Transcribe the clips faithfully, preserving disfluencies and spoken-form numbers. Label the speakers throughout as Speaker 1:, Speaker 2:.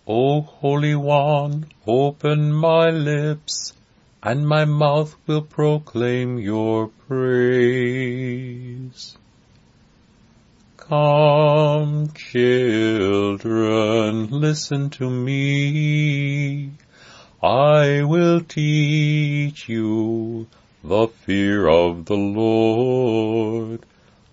Speaker 1: O Holy One, open my lips, and my mouth will proclaim your praise. Come, children, listen to me. I will teach you the fear of the Lord.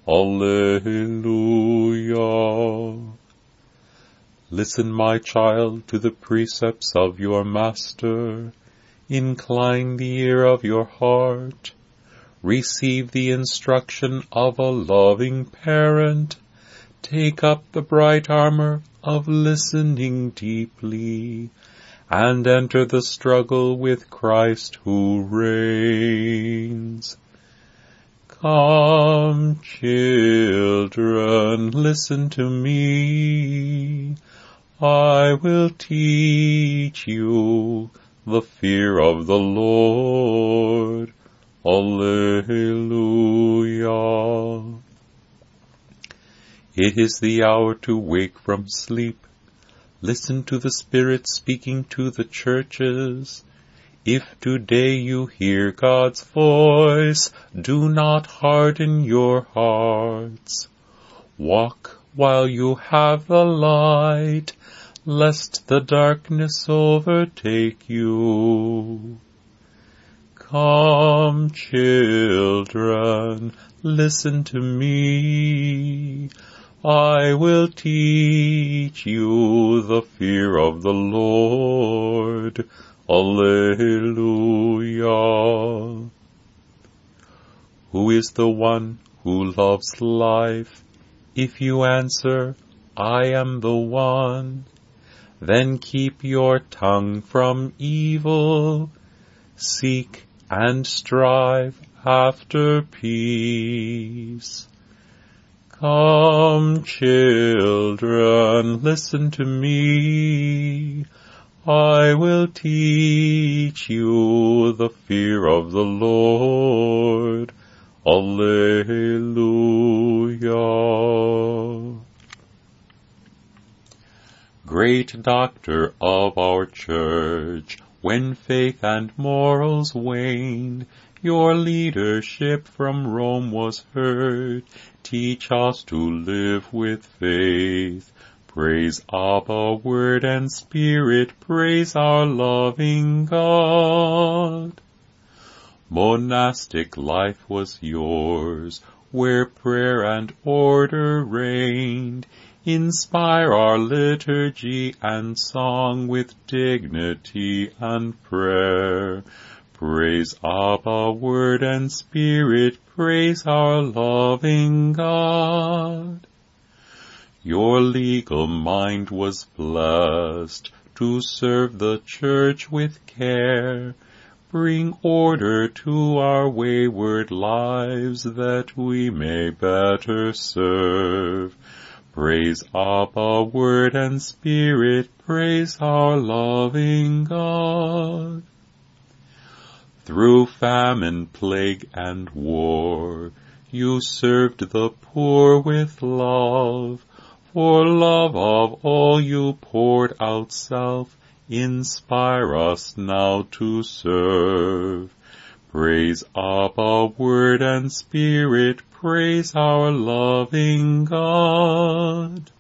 Speaker 1: Alleluia. Listen, my child, to the precepts of your master. Incline the ear of your heart. Receive the instruction of a loving parent. Take up the bright armor of listening deeply, and enter the struggle with Christ who reigns. Come, children, listen to me. I will teach you the fear of the Lord. Alleluia. It is the hour to wake from sleep. Listen to the Spirit speaking to the churches. If today you hear God's voice, do not harden your hearts. Walk while you have the light, lest the darkness overtake you. Come, children, listen to me. I will teach you the fear of the Lord. Alleluia. Who is the one who loves life? If you answer, I am the one, then keep your tongue from evil. Seek and strive after peace. Come, children, listen to me. I will teach you the fear of the Lord. Alleluia. Great Doctor of our Church, when faith and morals waned, your leadership from Rome was heard. Teach us to live with faith. Praise Abba, Word and Spirit, praise our loving God. Monastic life was yours, where prayer and order reigned. Inspire our liturgy and song with dignity and prayer. Praise Abba, Word and Spirit, praise our loving God. Your legal mind was blessed to serve the Church with care. Bring order to our wayward lives that we may better serve. Praise Abba, Word and Spirit, praise our loving God. Through famine, plague, and war, you served the poor with love. For love of all you poured out self. Inspire us now to serve. Praise Abba, Word and Spirit, praise our loving God.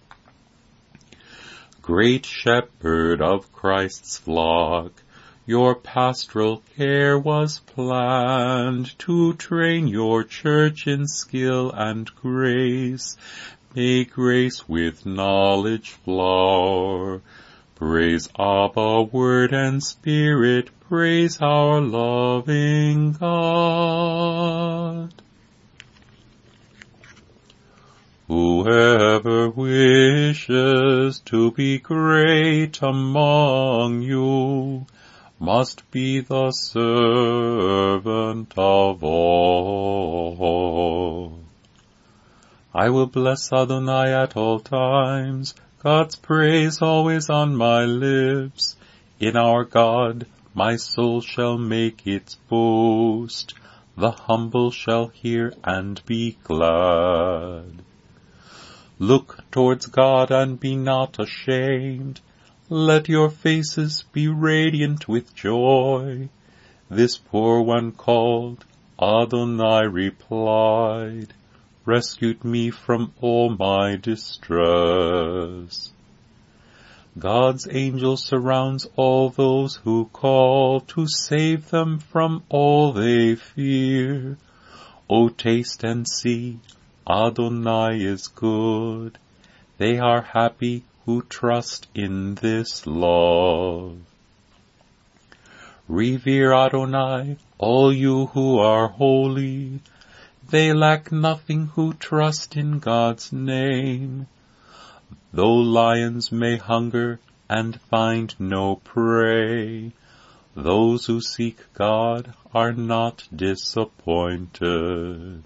Speaker 1: Great Shepherd of Christ's flock, your pastoral care was planned to train your Church in skill and grace. May grace with knowledge flower. Praise Abba, Word and Spirit, praise our loving God. Whoever wishes to be great among you must be the servant of all. I will bless Adonai at all times, God's praise always on my lips. In our God my soul shall make its boast. The humble shall hear and be glad. Look towards God and be not ashamed. let your faces be radiant with joy. This poor one called, Adonai replied, rescued me from all my distress. God's angel surrounds all those who call to save them from all they fear. O taste and see, Adonai is good. They are happy who trust in this love. Revere Adonai, all you who are holy. They lack nothing who trust in God's name. Though lions may hunger and find no prey, those who seek God are not disappointed.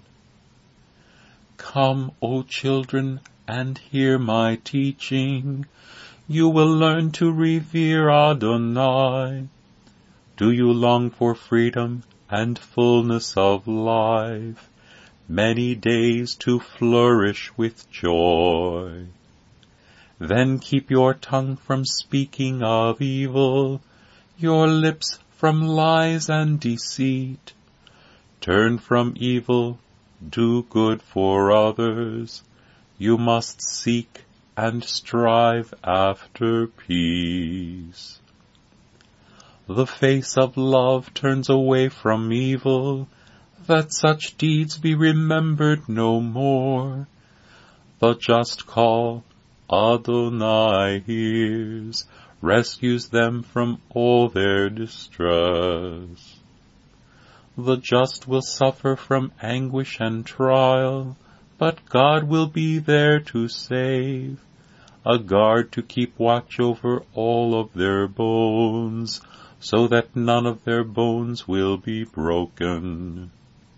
Speaker 1: Come, O children, and hear my teaching. You will learn to revere Adonai. Do you long for freedom and fullness of life, many days to flourish with joy? Then keep your tongue from speaking of evil, your lips from lies and deceit. Turn from evil, do good for others. You must seek and strive after peace. The face of love turns away from evil, that such deeds be remembered no more. The just call, Adonai hears, rescues them from all their distress. The just will suffer from anguish and trial, but God will be there to save, a guard to keep watch over all of their bones, so that none of their bones will be broken.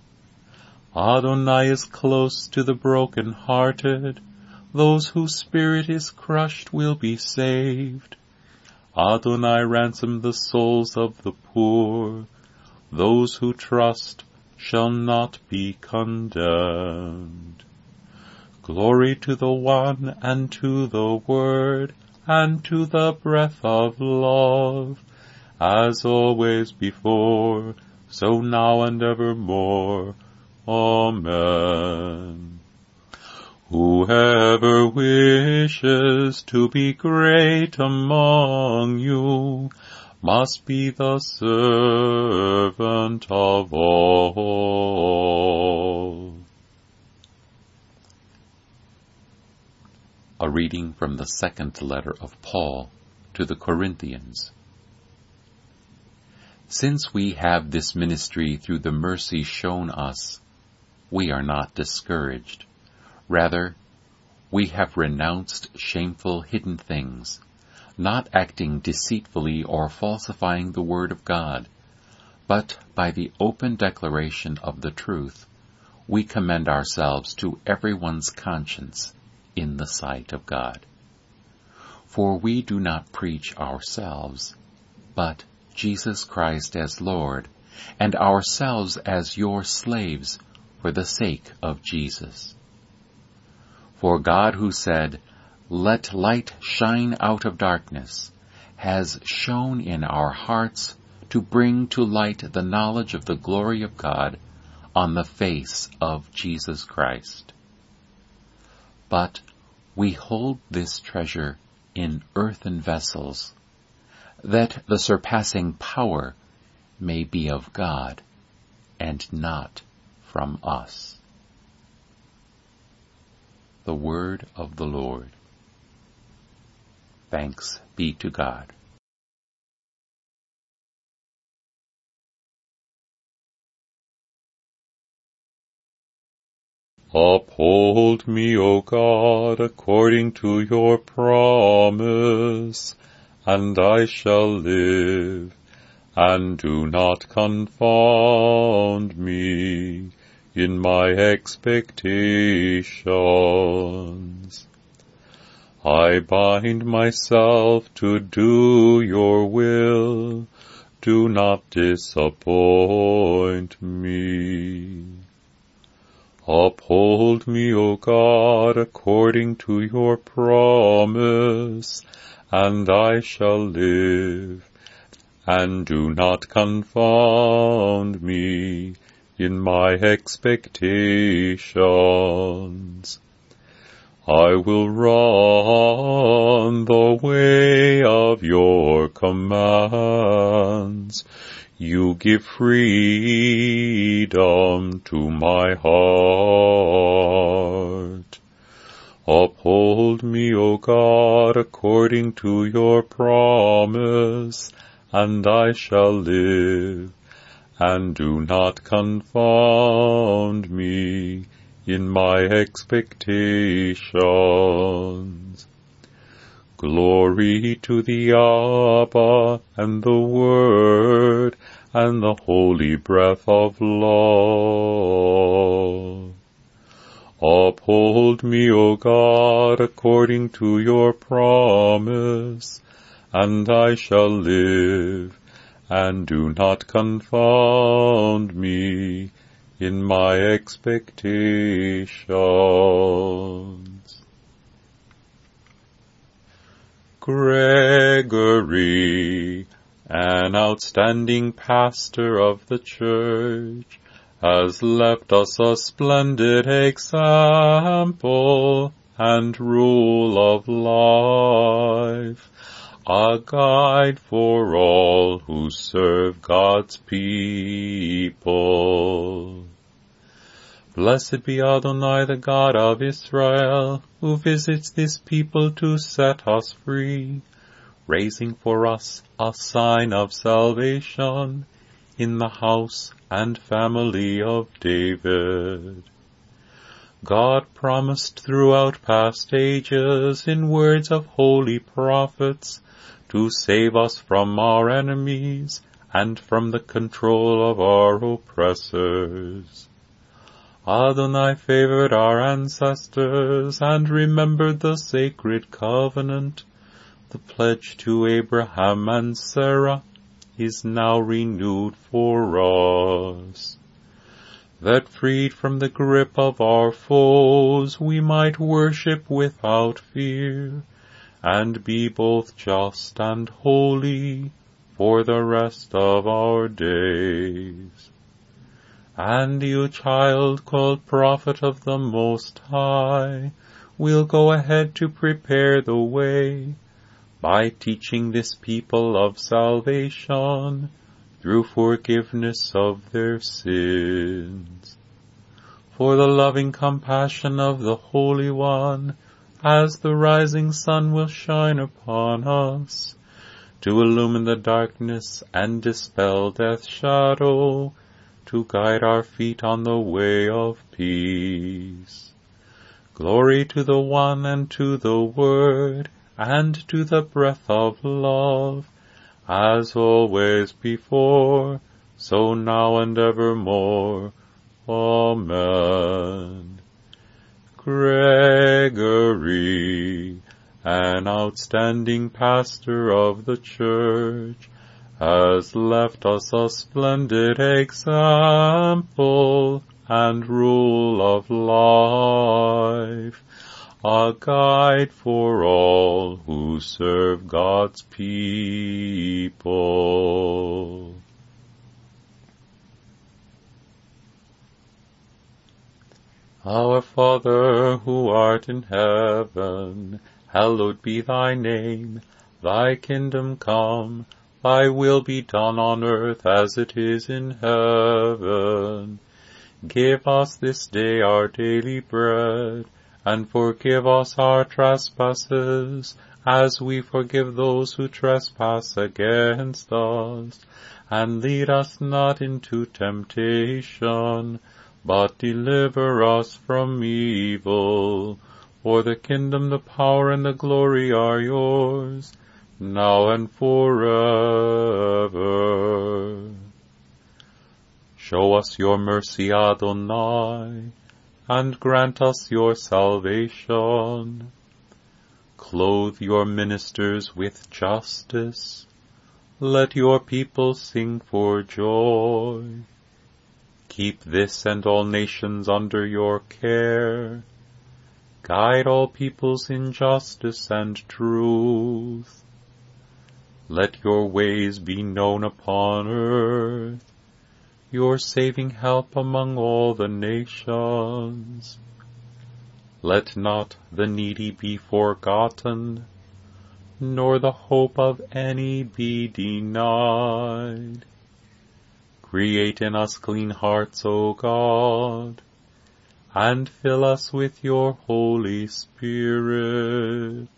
Speaker 1: Adonai is close to the broken-hearted. Those whose spirit is crushed will be saved. Adonai ransom the souls of the poor. Those who trust shall not be condemned. Glory to the One, and to the Word, and to the breath of love, as always before, so now and evermore. Amen. Whoever wishes to be great among you must be the servant of all. A reading from the second letter of Paul to the Corinthians. Since we have this ministry through the mercy shown us, we are not discouraged. Rather, we have renounced shameful hidden things, not acting deceitfully or falsifying the word of God, but by the open declaration of the truth, we commend ourselves to everyone's conscience in the sight of God. For we do not preach ourselves, but Jesus Christ as Lord, and ourselves as your slaves for the sake of Jesus. For God, who said, "Let light shine out of darkness," has shone in our hearts to bring to light the knowledge of the glory of God on the face of Jesus Christ. But we hold this treasure in earthen vessels, that the surpassing power may be of God, and not from us. The word of the Lord. Thanks be to God. Uphold me, O God, according to your promise, and I shall live, and do not confound me in my expectations. I bind myself to do your will. Do not disappoint me. Uphold me, O God, according to your promise, and I shall live. And do not confound me in my expectations. I will run the way of your commands. You give freedom to my heart. Uphold me, O God, according to your promise, and I shall live. And do not confound me in my expectations. Glory to the Abba, and the Word, and the holy breath of love. Uphold me, O God, according to your promise, and I shall live, and do not confound me in my expectations. Gregory, an outstanding pastor of the Church, has left us a splendid example and rule of life, a guide for all who serve God's people. Blessed be Adonai, the God of Israel, who visits this people to set us free, raising for us a sign of salvation in the house and family of David. God promised throughout past ages in words of holy prophets to save us from our enemies and from the control of our oppressors. Adonai favored our ancestors and remembered the sacred covenant. The pledge to Abraham and Sarah is now renewed for us, that freed from the grip of our foes we might worship without fear, and be both just and holy for the rest of our days. And you, child, called prophet of the Most High, will go ahead to prepare the way, by teaching this people of salvation through forgiveness of their sins. For the loving compassion of the Holy One, as the rising sun will shine upon us, to illumine the darkness and dispel death's shadow, to guide our feet on the way of peace. Glory to the One and to the Word, and to the breath of love, as always before, so now and evermore. Amen. Gregory, an outstanding pastor of the Church, has left us a splendid example and rule of life, a guide for all who serve God's people. Our Father, who art in heaven, hallowed be thy name. Thy kingdom come, thy will be done on earth as it is in heaven. Give us this day our daily bread, and forgive us our trespasses, as we forgive those who trespass against us. And lead us not into temptation, but deliver us from evil. For the kingdom, the power, and the glory are yours, now and forever. Show us your mercy, Adonai, and grant us your salvation. Clothe your ministers with justice. Let your people sing for joy. Keep this and all nations under your care. Guide all peoples in justice and truth. Let your ways be known upon earth, your saving help among all the nations. Let not the needy be forgotten, nor the hope of any be denied. Create in us clean hearts, O God, and fill us with your Holy Spirit.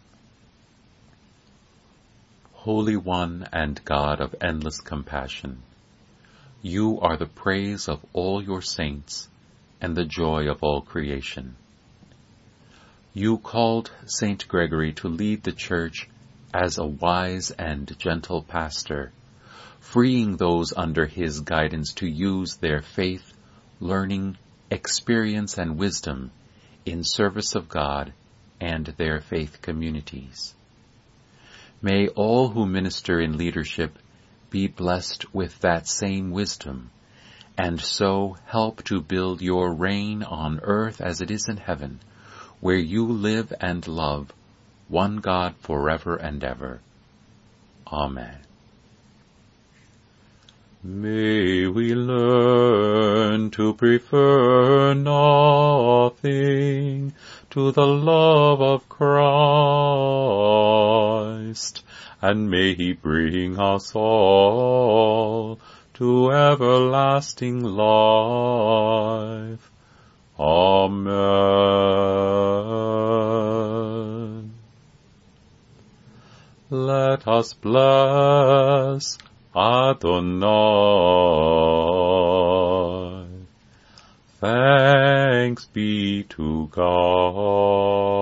Speaker 1: Holy One and God of endless compassion, you are the praise of all your saints and the joy of all creation. You called Saint Gregory to lead the Church as a wise and gentle pastor, freeing those under his guidance to use their faith, learning, experience, and wisdom in service of God and their faith communities. May all who minister in leadership be blessed with that same wisdom, and so help to build your reign on earth as it is in heaven, where you live and love, one God forever and ever. Amen. May we learn to prefer nothing to the love of Christ, and may he bring us all to everlasting life. Amen. Let us bless Adonai. Thanks be to God.